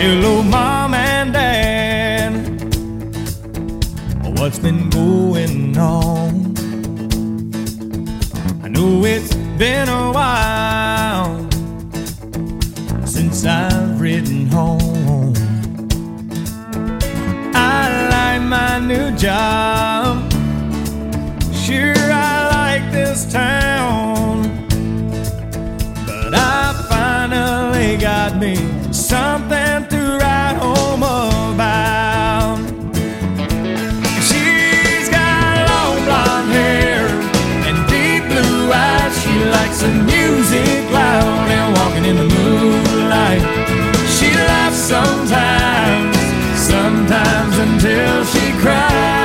Hello, Mom and Dad. What's been going on? I know it's been a while since I've ridden home. I like my new job. Sure, I like this town, but I finally got me something to write home about. She's got long blonde hair and deep blue eyes. She likes the music loud and walking in the moonlight. She laughs sometimes, sometimes until she cries.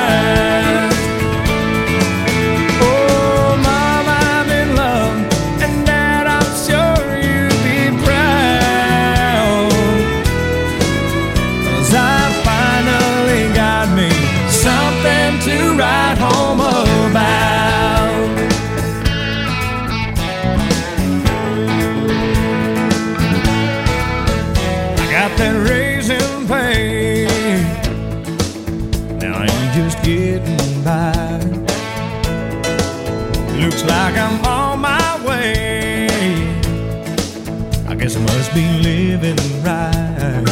To write home about. I got that raise in pay. Now I ain't just getting by. Looks like I'm on my way. I guess I must be living right.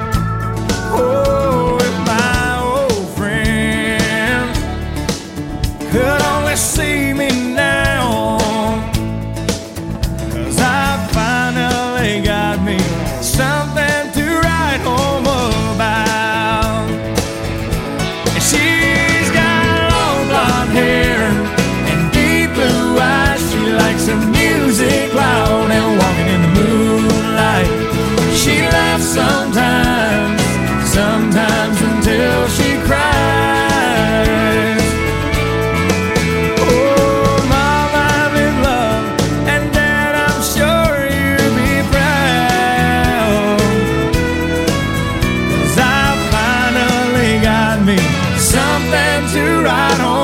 Oh, if my old friend could only see me now, 'cause I finally got me something to write home about. And she's got long blonde hair and deep blue eyes. She likes the music loud and walking in the moonlight. She laughs sometimes, sometimes until she cries. Something to write on.